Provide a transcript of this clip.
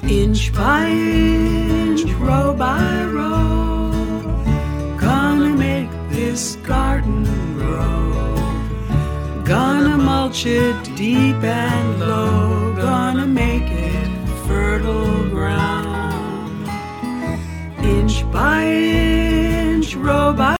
Inch by inch, row by row, gonna make this garden grow. Gonna mulch it deep and low, gonna make it fertile ground. Inch by inch, row by